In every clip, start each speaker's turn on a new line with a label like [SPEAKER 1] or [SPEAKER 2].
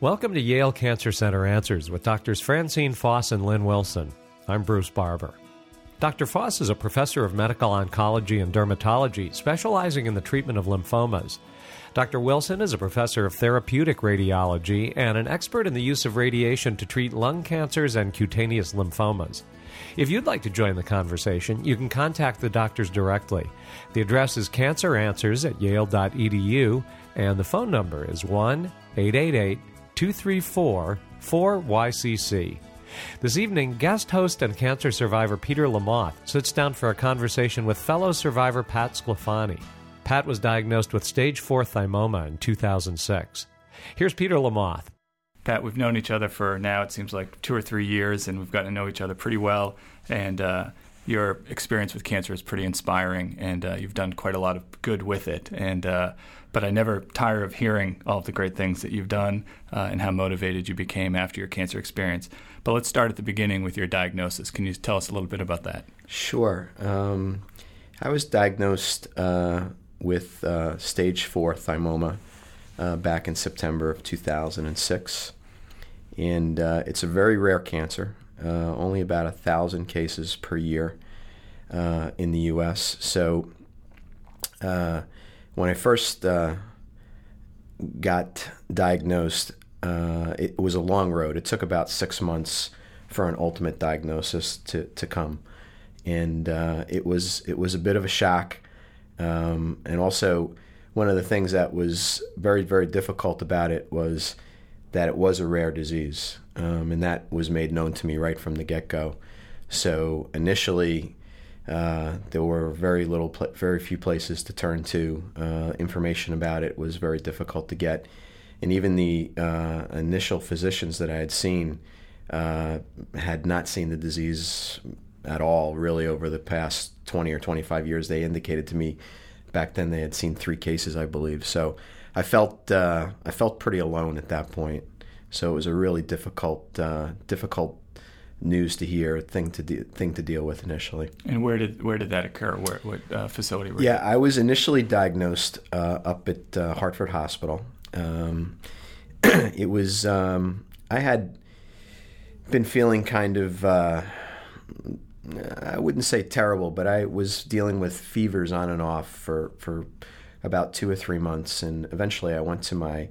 [SPEAKER 1] Welcome to Yale Cancer Center Answers with Drs. Francine Foss and Lynn Wilson. I'm Bruce Barber. Dr. Foss is a professor of medical oncology and dermatology, specializing in the treatment of lymphomas. Dr. Wilson is a professor of therapeutic radiology and an expert in the use of radiation to treat lung cancers and cutaneous lymphomas. If you'd like to join the conversation, you can contact the doctors directly. The address is canceranswers@yale.edu, and the phone number is 1-888-234-4YCC. This evening, guest host and cancer survivor Peter Lamothe sits down for a conversation with fellow survivor Pat Sclafani. Pat was diagnosed with stage 4 thymoma in 2006. Here's Peter Lamothe.
[SPEAKER 2] Pat, we've known each other for now, it seems like 2 or 3 years, and we've gotten to know each other pretty well. And your experience with cancer is pretty inspiring, and you've done quite a lot of good with it. And but I never tire of hearing all of the great things that you've done and how motivated you became after your cancer experience. But let's start at the beginning with your diagnosis. Can you tell us a little bit about that?
[SPEAKER 3] Sure. I was diagnosed with stage 4 thymoma back in September of 2006. And it's a very rare cancer, only about 1,000 cases per year in the U.S. So when I first got diagnosed, it was a long road. It took about 6 months for an ultimate diagnosis to come. And it was a bit of a shock. And also, one of the things that was very, very difficult about it was that it was a rare disease. And that was made known to me right from the get-go. So initially, there were very few places to turn to. Information about it was very difficult to get. And even the initial physicians that I had seen had not seen the disease at all, really, over the past 20 or 25 years. They indicated to me back then they had seen 3 cases, I believe. So I felt pretty alone at that point. So it was a really difficult news to hear, thing to deal with initially. And
[SPEAKER 2] where did that occur? What facility were you?
[SPEAKER 3] Yeah, I was initially diagnosed up at Hartford Hospital. It was I had been feeling kind of I wouldn't say terrible, but I was dealing with fevers on and off for about 2 or 3 months, and eventually I went to my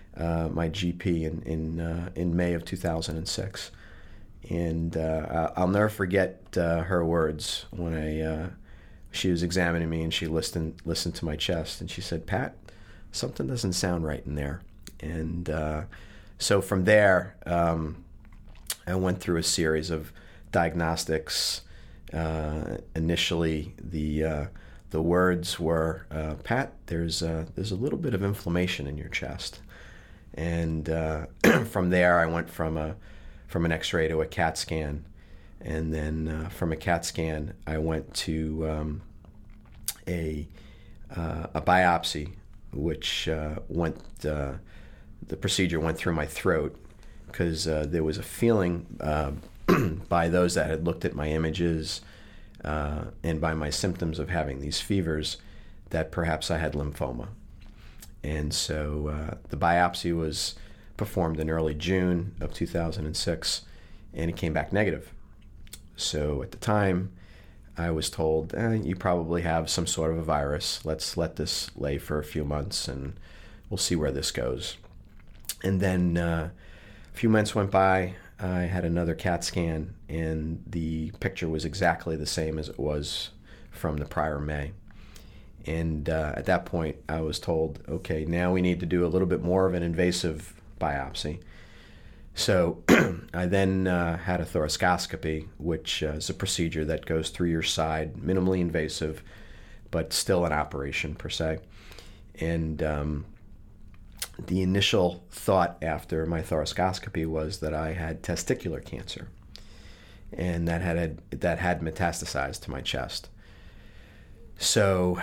[SPEAKER 3] GP in May of 2006. And I'll never forget her words when she was examining me, and she listened to my chest, and she said, "Pat, something doesn't sound right in there." And so from there, I went through a series of diagnostics. Initially, the words were, "Pat, there's a little bit of inflammation in your chest." And from there, I went from an X-ray to a CAT scan, and then from a CAT scan, I went to a biopsy, which the procedure went through my throat because there was a feeling by those that had looked at my images and by my symptoms of having these fevers that perhaps I had lymphoma. And so the biopsy was performed in early June of 2006, and it came back negative. So at the time, I was told, you probably have some sort of a virus. Let's let this lay for a few months, and we'll see where this goes. And then a few months went by. I had another CAT scan, and the picture was exactly the same as it was from the prior May. And at that point, I was told, okay, now we need to do a little bit more of an invasive biopsy. So I then had a thoracoscopy, which is a procedure that goes through your side, minimally invasive, but still an operation per se. And the initial thought after my thoracoscopy was that I had testicular cancer, and that had metastasized to my chest. So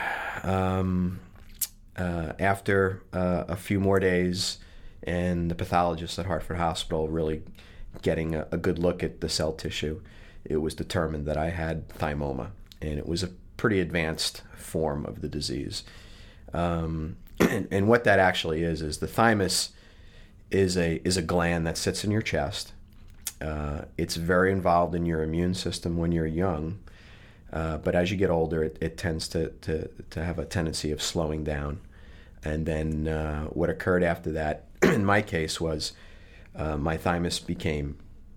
[SPEAKER 3] after a few more days, and the pathologist at Hartford Hospital really getting a good look at the cell tissue, it was determined that I had thymoma, and it was a pretty advanced form of the disease. And what that actually is the thymus is a gland that sits in your chest. It's very involved in your immune system when you're young, but as you get older, it tends to have a tendency of slowing down. And then what occurred after that, in my case, was my thymus became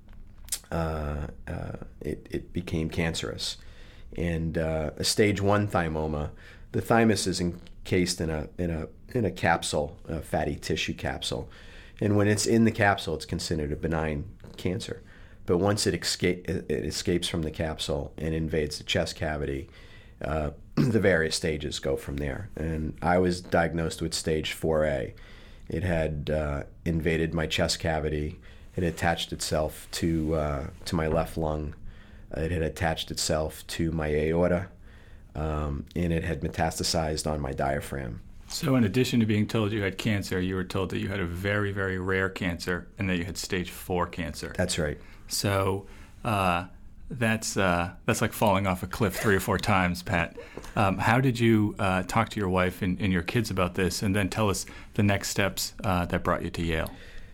[SPEAKER 3] it became cancerous, and a stage 1 thymoma. The thymus is encased in a capsule, a fatty tissue capsule, and when it's in the capsule, it's considered a benign cancer. But once it escapes from the capsule and invades the chest cavity, the various stages go from there. And I was diagnosed with stage 4A. It had invaded my chest cavity. It attached itself to my left lung. It had attached itself to my aorta, and it had metastasized on my diaphragm.
[SPEAKER 2] So in addition to being told you had cancer, you were told that you had a very, very rare cancer and that you had stage 4 cancer.
[SPEAKER 3] That's right.
[SPEAKER 2] So that's like falling off a cliff 3 or 4 times, Pat. How did you talk to your wife and your kids about this, and then tell us the next steps that brought you to Yale?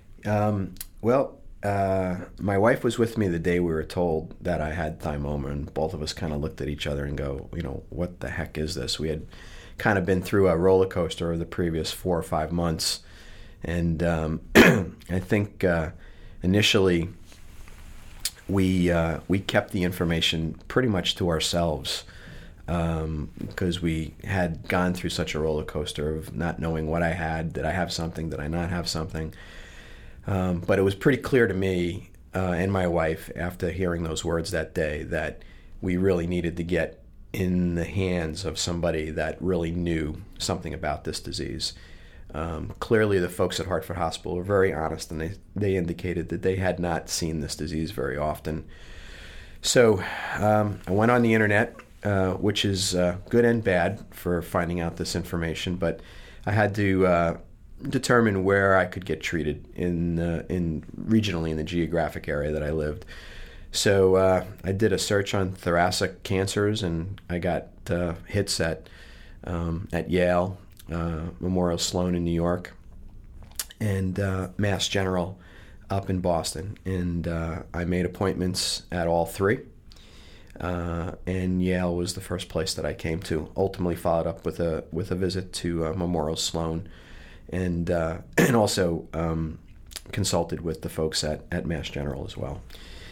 [SPEAKER 3] My wife was with me the day we were told that I had thymoma, and both of us kind of looked at each other and go, what the heck is this? We had kind of been through a roller coaster over the previous 4 or 5 months, and I think initially we kept the information pretty much to ourselves, because we had gone through such a roller coaster of not knowing what I had. Did I have something? Did I not have something? But it was pretty clear to me and my wife after hearing those words that day that we really needed to get in the hands of somebody that really knew something about this disease. Clearly, the folks at Hartford Hospital were very honest, and they indicated that they had not seen this disease very often. So I went on the internet, which is good and bad for finding out this information, but I had to determine where I could get treated in regionally in the geographic area that I lived. So I did a search on thoracic cancers, and I got hits at Yale, Memorial Sloan in New York, and Mass General up in Boston. And I made appointments at all 3. And Yale was the first place that I came to. Ultimately followed up with a visit to Memorial Sloan, and also consulted with the folks at Mass General as well.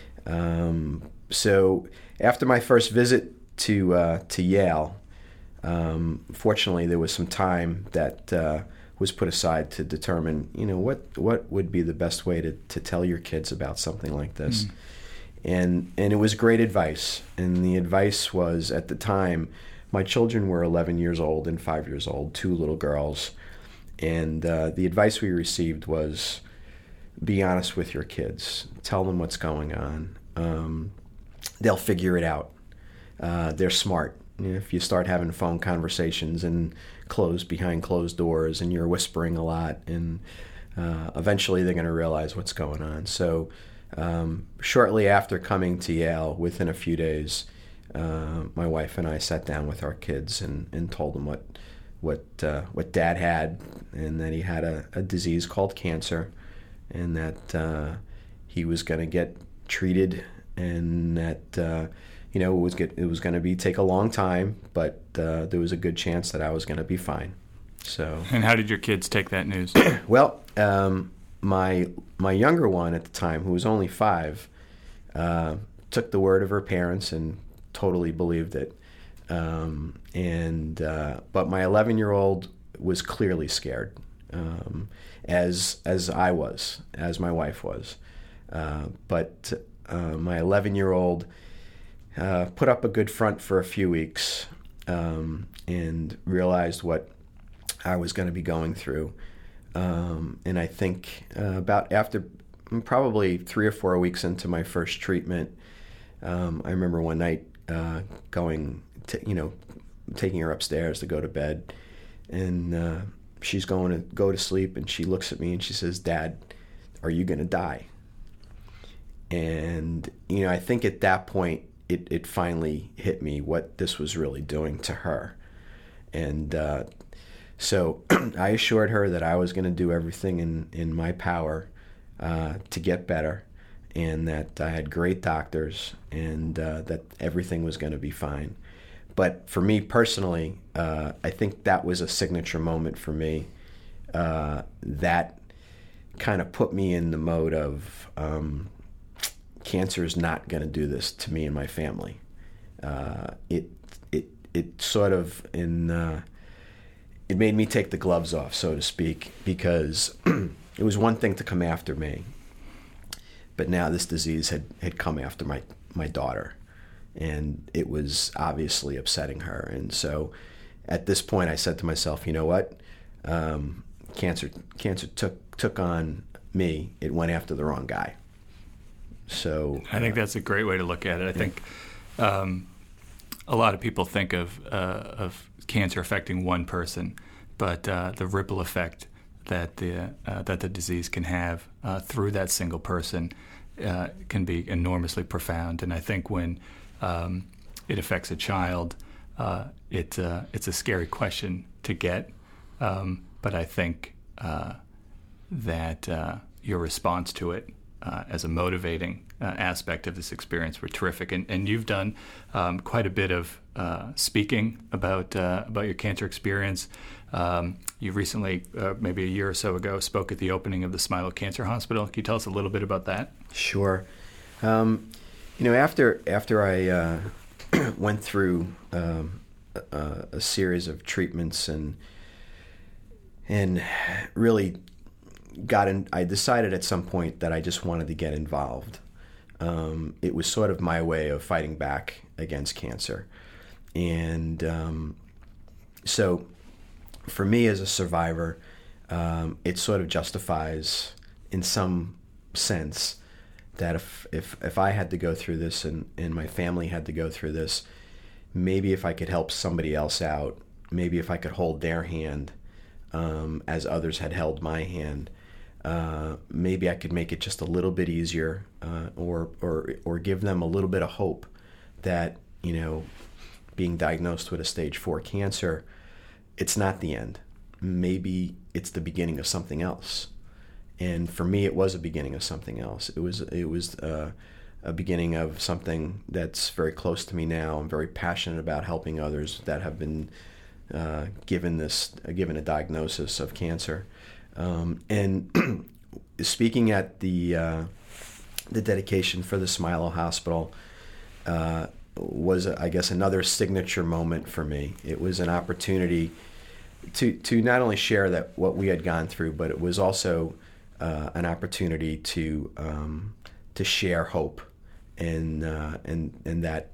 [SPEAKER 3] So after my first visit to Yale, fortunately there was some time that was put aside to determine, what would be the best way to tell your kids about something like this. And it was great advice. And the advice was, at the time, my children were 11 years old and 5 years old, 2 little girls. And the advice we received was, be honest with your kids. Tell them what's going on. They'll figure it out. They're smart. If you start having phone conversations and behind closed doors, and you're whispering a lot, and eventually they're going to realize what's going on. So shortly after coming to Yale, within a few days, my wife and I sat down with our kids and told them what Dad had, and that he had a disease called cancer, and that he was going to get treated, and that it was going to take a long time, but there was a good chance that I was going to be fine. So. And
[SPEAKER 2] how did your kids take that news?
[SPEAKER 3] Well, my younger one at the time, who was only 5, took the word of her parents and totally believed it. But my 11-year-old was clearly scared, as I was, as my wife was. But my 11-year-old put up a good front for a few weeks, and realized what I was going to be going through. And I think about after probably 3 or 4 weeks into my first treatment, I remember one night taking her upstairs to go to bed, and she's going to go to sleep, and she looks at me and she says, "Dad, are you going to die?" And I think at that point it finally hit me what this was really doing to her. And So I assured her that I was going to do everything in my power to get better, and that I had great doctors, and that everything was going to be fine. But for me personally, I think that was a signature moment for me. That kind of put me in the mode of cancer is not going to do this to me and my family. It sort of it made me take the gloves off, so to speak, because it was one thing to come after me, but now this disease had come after my daughter, and it was obviously upsetting her. And so at this point I said to myself, you know what? Cancer took on me. It went after the wrong guy. So
[SPEAKER 2] I think that's a great way to look at it. I think a lot of people think of cancer affecting one person, but the ripple effect that the disease can have through that single person can be enormously profound. And I think when it affects a child, it's a scary question to get. But I think that your response to it as a motivating aspect of this experience were terrific. And you've done quite a bit of speaking about your cancer experience. You recently, maybe a year or so ago, spoke at the opening of the Smilow Cancer Hospital. Can you tell us a little bit about that?
[SPEAKER 3] Sure. After I went through a series of treatments and really got in, I decided at some point that I just wanted to get involved. It was sort of my way of fighting back against cancer. And so for me as a survivor, it sort of justifies in some sense that if I had to go through this and my family had to go through this, maybe if I could help somebody else out, maybe if I could hold their hand as others had held my hand, maybe I could make it just a little bit easier, or give them a little bit of hope that, being diagnosed with a stage 4 cancer, it's not the end. Maybe it's the beginning of something else. And for me, it was a beginning of something else. It was a beginning of something that's very close to me now. I'm very passionate about helping others that have been given a diagnosis of cancer. And speaking at the dedication for the Smilow Hospital was, I guess, another signature moment for me. It was an opportunity to not only share that what we had gone through, but it was also an opportunity to share hope, and that,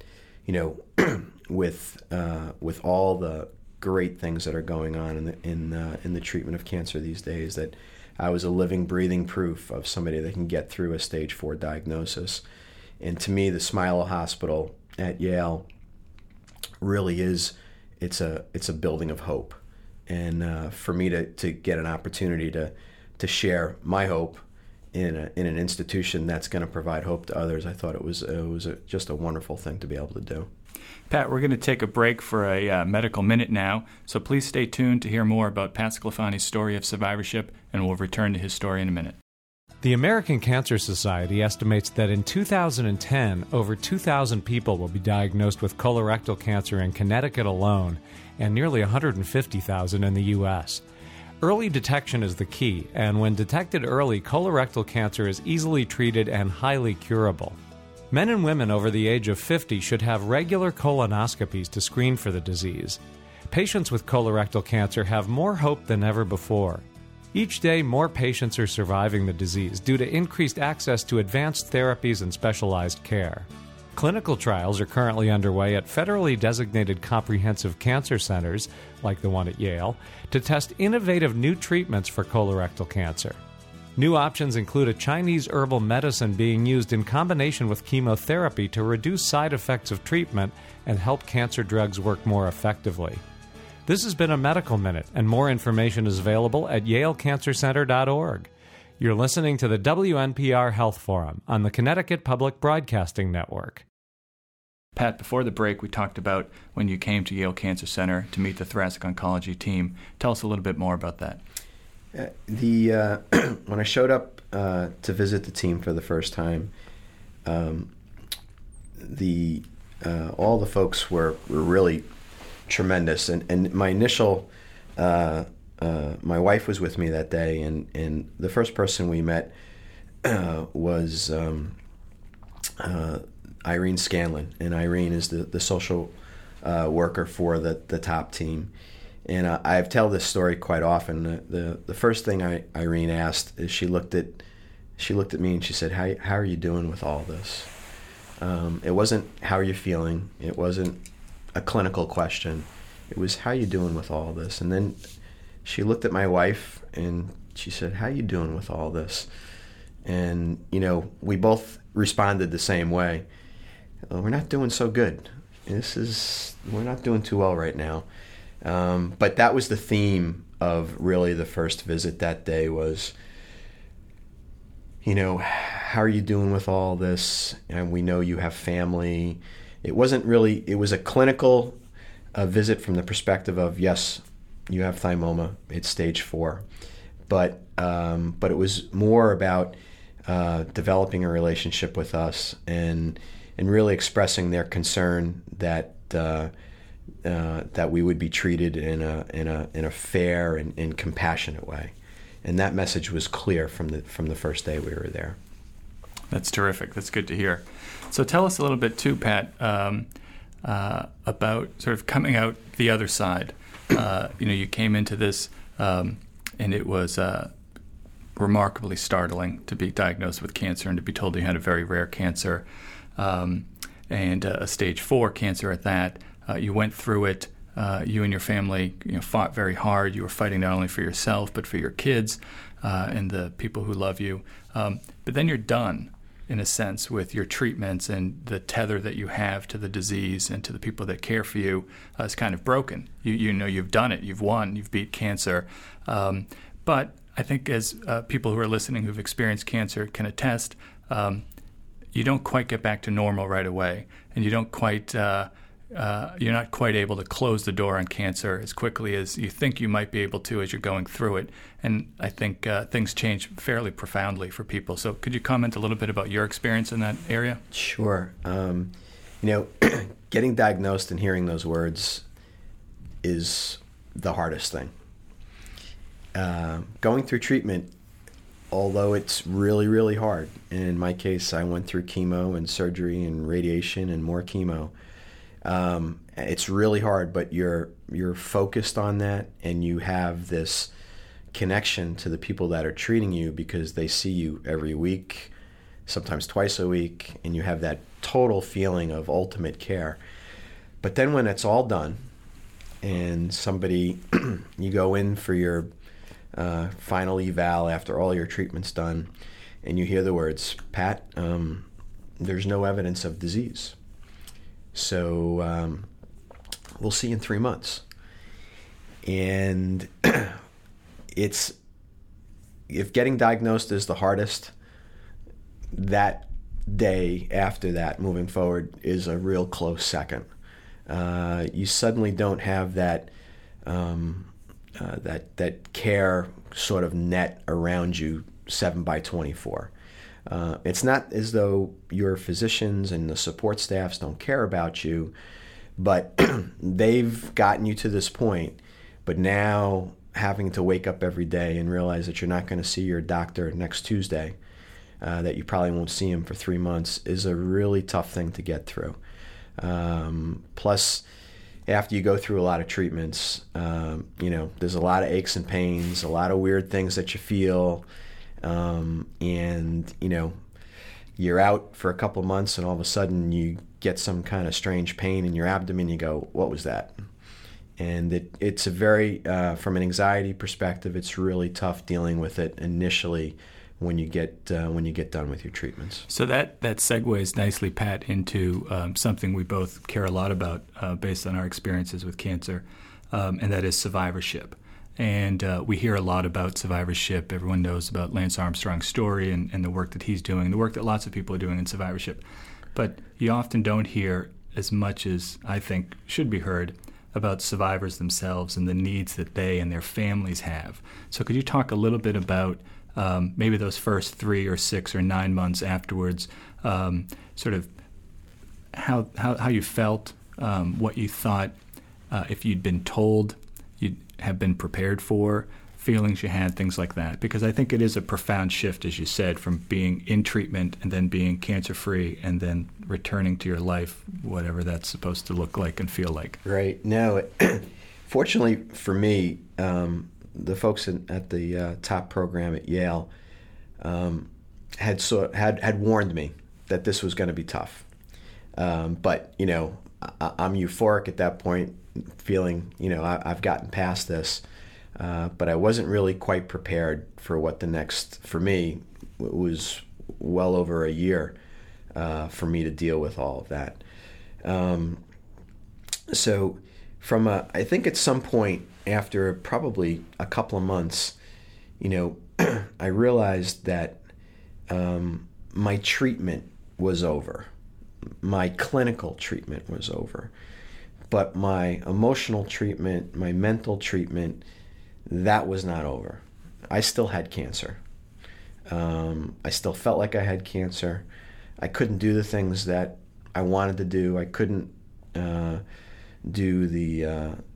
[SPEAKER 3] with all the great things that are going on in the treatment of cancer these days, that I was a living, breathing proof of somebody that can get through a stage 4 diagnosis. And to me, the Smilow Hospital at Yale really is, it's a building of hope. And for me to get an opportunity to share my hope in an institution that's going to provide hope to others, I thought it was just a wonderful thing to be able to do.
[SPEAKER 2] Pat, we're going to take a break for a medical minute now, so please stay tuned to hear more about Pat Sclafani's story of survivorship, and we'll return to his story in a minute.
[SPEAKER 1] The American Cancer Society estimates that in 2010, over 2,000 people will be diagnosed with colorectal cancer in Connecticut alone, and nearly 150,000 in the U.S. Early detection is the key, and when detected early, colorectal cancer is easily treated and highly curable. Men and women over the age of 50 should have regular colonoscopies to screen for the disease. Patients with colorectal cancer have more hope than ever before. Each day, more patients are surviving the disease due to increased access to advanced therapies and specialized care. Clinical trials are currently underway at federally designated comprehensive cancer centers, like the one at Yale, to test innovative new treatments for colorectal cancer. New options include a Chinese herbal medicine being used in combination with chemotherapy to reduce side effects of treatment and help cancer drugs work more effectively. This has been a Medical Minute, and more information is available at yalecancercenter.org. You're listening to the WNPR Health Forum on the Connecticut Public Broadcasting Network.
[SPEAKER 2] Pat, before the break, we talked about when you came to Yale Cancer Center to meet the thoracic oncology team. Tell us a little bit more about that.
[SPEAKER 3] When I showed up to visit the team for the first time, all the folks were really tremendous. And my initial, my wife was with me that day, and the first person we met was Irene Scanlon. And Irene is the social worker for the top team. And I tell this story quite often. The first thing Irene asked is she looked at me and she said, "How are you doing with all this?" It wasn't how are you feeling. It wasn't a clinical question. It was how are you doing with all this. And then she looked at my wife and she said, "How are you doing with all this?" And we both responded the same way. We're not doing so good. We're not doing too well right now. But that was the theme of really the first visit that day was, how are you doing with all this? And we know you have family. It was a clinical visit from the perspective of, yes, you have thymoma. It's stage 4. But it was more about developing a relationship with us and really expressing their concern that we would be treated in a fair and compassionate way, and that message was clear from the first day we were there.
[SPEAKER 2] That's terrific. That's good to hear. So tell us a little bit too, Pat, about sort of coming out the other side. You came into this, and it was remarkably startling to be diagnosed with cancer and to be told you had a very rare cancer, and a stage 4 cancer at that. You went through it. You and your family, fought very hard. You were fighting not only for yourself but for your kids and the people who love you. But then you're done, in a sense, with your treatments, and the tether that you have to the disease and to the people that care for you is kind of broken. You've done it. You've won. You've beat cancer. But I think as people who are listening who've experienced cancer can attest, you don't quite get back to normal right away, and you don't quite. You're not quite able to close the door on cancer as quickly as you think you might be able to as you're going through it. And I think things change fairly profoundly for people. So could you comment a little bit about your experience in that area?
[SPEAKER 3] Sure. Getting diagnosed and hearing those words is the hardest thing. Going through treatment, although it's really, really hard, and in my case, I went through chemo and surgery and radiation and more chemo. It's really hard, but you're focused on that, and you have this connection to the people that are treating you because they see you every week, sometimes twice a week, and you have that total feeling of ultimate care. But then when it's all done and you go in for your final eval after all your treatment's done, and you hear the words, "Pat, there's no evidence of disease. So we'll see you in 3 months." And if getting diagnosed is the hardest, that day after that, moving forward, is a real close second. You suddenly don't have that care sort of net around you 7/24. It's not as though your physicians and the support staffs don't care about you, but they've gotten you to this point. But now having to wake up every day and realize that you're not going to see your doctor next Tuesday, that you probably won't see him for 3 months, is a really tough thing to get through. Plus, after you go through a lot of treatments, there's a lot of aches and pains, a lot of weird things that you feel. And you're out for a couple of months, and all of a sudden you get some kind of strange pain in your abdomen. You go, "What was that?" And it's a very, from an anxiety perspective, it's really tough dealing with it initially when you get done with your treatments.
[SPEAKER 2] So that segues nicely, Pat, into something we both care a lot about based on our experiences with cancer, and that is survivorship. And we hear a lot about survivorship. Everyone knows about Lance Armstrong's story and the work that he's doing, and the work that lots of people are doing in survivorship. But you often don't hear as much as I think should be heard about survivors themselves and the needs that they and their families have. So could you talk a little bit about maybe those first 3 or 6 or 9 months afterwards, sort of how you felt, what you thought, if you'd been told you'd have been prepared for, feelings you had, things like that? Because I think it is a profound shift, as you said, from being in treatment and then being cancer-free and then returning to your life, whatever that's supposed to look like and feel like.
[SPEAKER 3] Right. No, fortunately for me, the folks at the top program at Yale had warned me that this was going to be tough. But, I'm euphoric at that point, feeling, I've gotten past this. But I wasn't really quite prepared for what the next, for me, it was well over a year for me to deal with all of that. So I think at some point after probably a couple of months, I realized that my treatment was over. My clinical treatment was over. But my emotional treatment, my mental treatment, that was not over. I still had cancer. I still felt like I had cancer. I couldn't do the things that I wanted to do. I couldn't do the,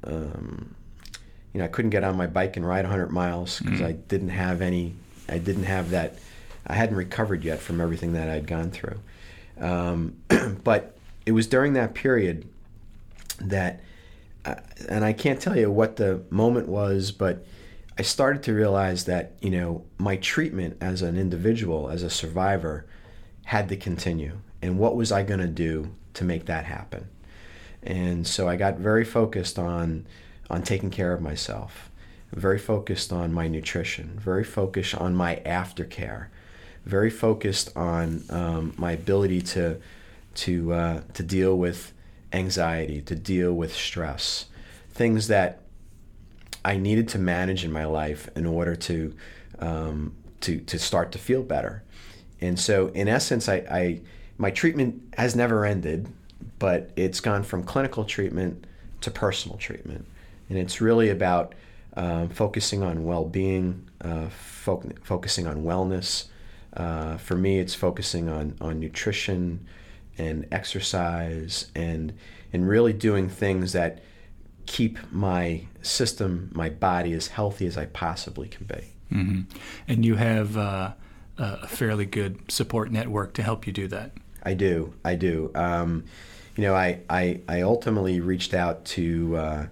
[SPEAKER 3] I couldn't get on my bike and ride 100 miles because I didn't have that. I hadn't recovered yet from everything that I'd gone through. But it was during that period that, and I can't tell you what the moment was, but I started to realize that, my treatment as an individual, as a survivor, had to continue. And what was I going to do to make that happen? And so I got very focused on taking care of myself, very focused on my nutrition, very focused on my aftercare, very focused on my ability to deal with anxiety, to deal with stress, things that I needed to manage in my life in order to start to feel better. And so, in essence, my treatment has never ended, but it's gone from clinical treatment to personal treatment, and it's really about focusing on well-being, focusing on wellness. For me, it's focusing on nutrition and exercise and really doing things that keep my system, my body as healthy as I possibly can be.
[SPEAKER 2] Mm-hmm. And you have a fairly good support network to help you do that.
[SPEAKER 3] I do. I ultimately reached out to a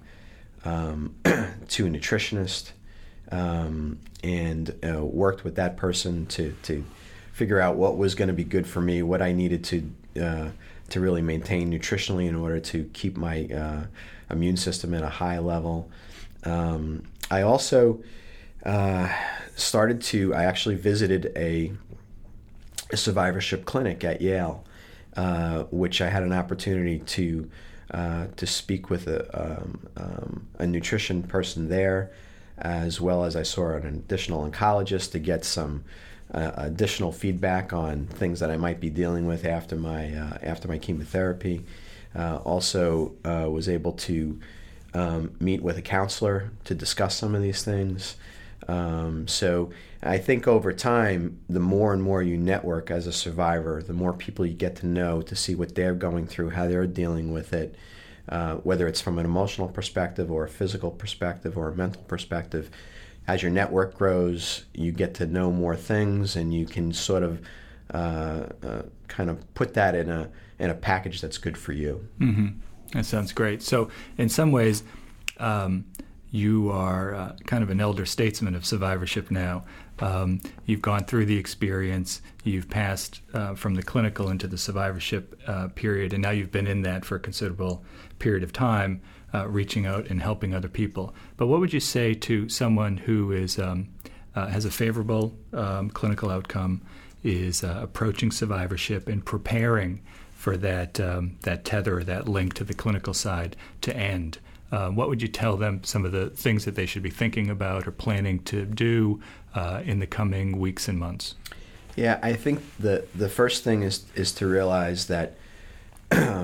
[SPEAKER 3] nutritionist and worked with that person to figure out what was going to be good for me, what I needed to really maintain nutritionally in order to keep my immune system at a high level. I also I actually visited a survivorship clinic at Yale, which I had an opportunity to speak with a nutrition person there, as well as I saw an additional oncologist to get some additional feedback on things that I might be dealing with after my chemotherapy. Also was able to meet with a counselor to discuss some of these things. So I think over time, the more and more you network as a survivor, the more people you get to know, to see what they're going through, how they're dealing with it, whether it's from an emotional perspective or a physical perspective or a mental perspective. As your network grows, you get to know more things, and you can sort of kind of put that in a package that's good for you.
[SPEAKER 2] Mm-hmm. That sounds great. So in some ways, you are kind of an elder statesman of survivorship now. You've gone through the experience. You've passed from the clinical into the survivorship period, and now you've been in that for a considerable period of time, reaching out and helping other people. But what would you say to someone who is has a favorable clinical outcome, is approaching survivorship and preparing for that tether, that link to the clinical side to end? What would you tell them, some of the things that they should be thinking about or planning to do in the coming weeks and months? Yeah,
[SPEAKER 3] I think the first thing is to realize that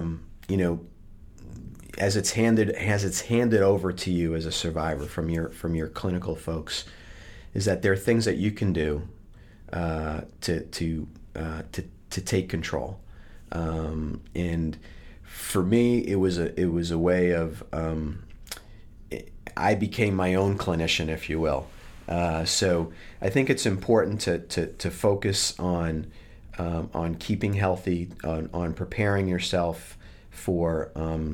[SPEAKER 3] as it's handed over to you as a survivor from your clinical folks, is that there are things that you can do to take control. And for me, it was a way of I became my own clinician, if you will. So I think it's important to focus on keeping healthy, on preparing yourself for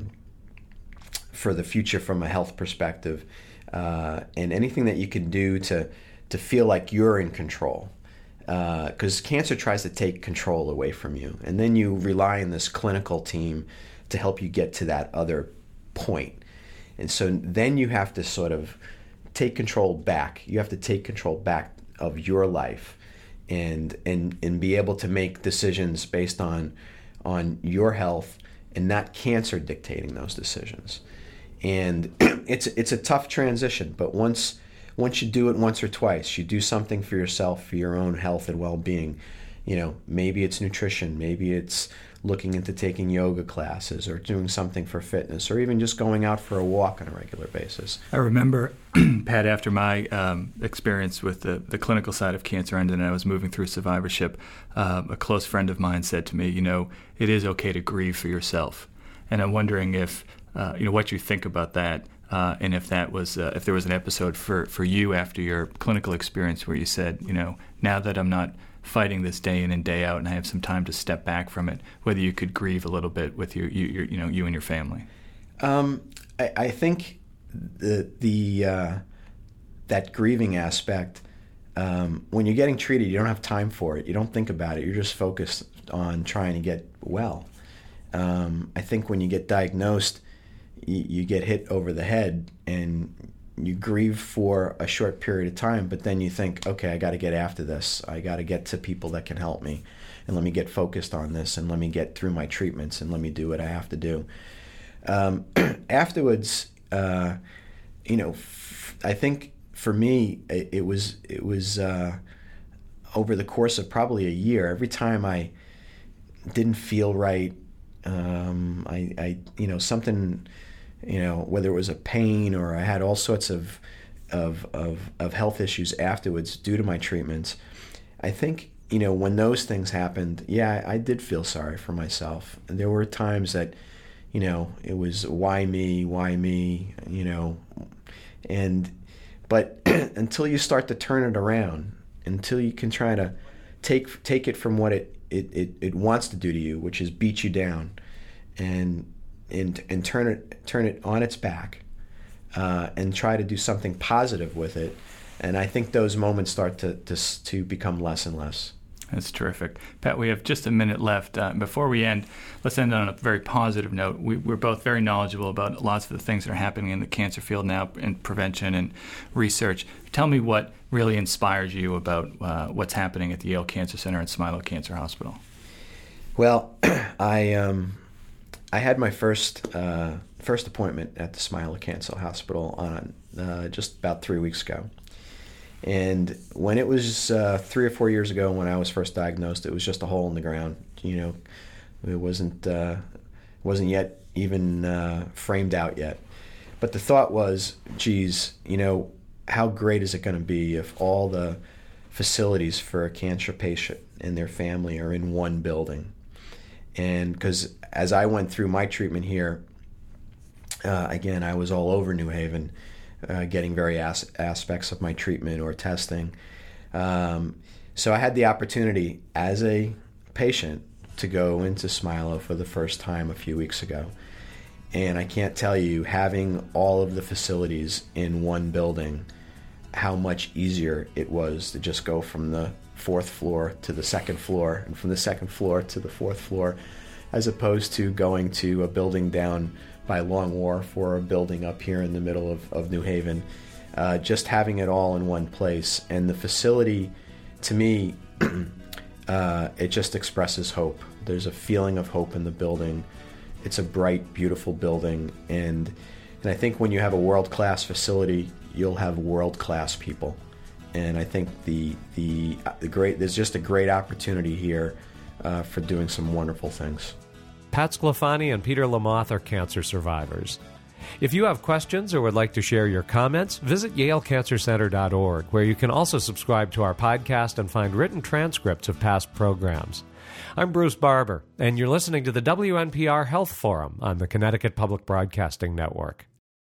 [SPEAKER 3] the future from a health perspective, and anything that you can do to feel like you're in control. Because cancer tries to take control away from you, and then you rely on this clinical team to help you get to that other point. And so then you have to sort of take control back. You have to take control back of your life, and be able to make decisions based on your health and not cancer dictating those decisions. And it's a tough transition, but once you do it once or twice, you do something for yourself, for your own health and well-being. Maybe it's nutrition, maybe it's looking into taking yoga classes or doing something for fitness, or even just going out for a walk on a regular basis.
[SPEAKER 2] I remember, Pat, after my experience with the clinical side of cancer ended and I was moving through survivorship, a close friend of mine said to me, it is okay to grieve for yourself. And I'm wondering if, what you think about that, and if there was an episode for you after your clinical experience where you said, now that I'm not fighting this day in and day out and I have some time to step back from it, whether you could grieve a little bit with you and your family.
[SPEAKER 3] I think that grieving aspect, when you're getting treated, you don't have time for it. You don't think about it. You're just focused on trying to get well. I think when you get diagnosed, you get hit over the head and you grieve for a short period of time, but then you think, okay, I got to get after this. I got to get to people that can help me, and let me get focused on this, and let me get through my treatments, and let me do what I have to do. Afterwards, I think for me, it was over the course of probably a year. Every time I didn't feel right, something. Whether it was a pain or I had all sorts of health issues afterwards due to my treatments, I think, when those things happened, I did feel sorry for myself. And there were times that, it was why me, but until you start to turn it around, until you can try to take it from what it wants to do to you, which is beat you down, and turn it on its back, and try to do something positive with it. And I think those moments start to become less and less.
[SPEAKER 2] That's terrific. Pat, we have just a minute left. Before we end, let's end on a very positive note. We're both very knowledgeable about lots of the things that are happening in the cancer field now, in prevention and research. Tell me what really inspires you about what's happening at the Yale Cancer Center and Smilow Cancer Hospital.
[SPEAKER 3] Well, I had my first appointment at the Smilow Cancer Hospital on just about 3 weeks ago. And when it was 3 or 4 years ago when I was first diagnosed, it was just a hole in the ground. It wasn't yet even framed out yet. But the thought was, geez, how great is it going to be if all the facilities for a cancer patient and their family are in one building? And because as I went through my treatment here, again, I was all over New Haven, getting various aspects of my treatment or testing. So I had the opportunity as a patient to go into Smilow for the first time a few weeks ago. And I can't tell you, having all of the facilities in one building, how much easier it was to just go from the 4th floor to the 2nd floor, and from the 2nd floor to the 4th floor, as opposed to going to a building down by Long Wharf or a building up here in the middle of New Haven. Just having it all in one place. And the facility, to me, it just expresses hope. There's a feeling of hope in the building. It's a bright, beautiful building. And I think when you have a world-class facility, you'll have world-class people. And I think there's just a great opportunity here for doing some wonderful things.
[SPEAKER 1] Pat Sclafani and Peter Lamothe are cancer survivors. If you have questions or would like to share your comments, visit yalecancercenter.org, where you can also subscribe to our podcast and find written transcripts of past programs. I'm Bruce Barber, and you're listening to the WNPR Health Forum on the Connecticut Public Broadcasting Network.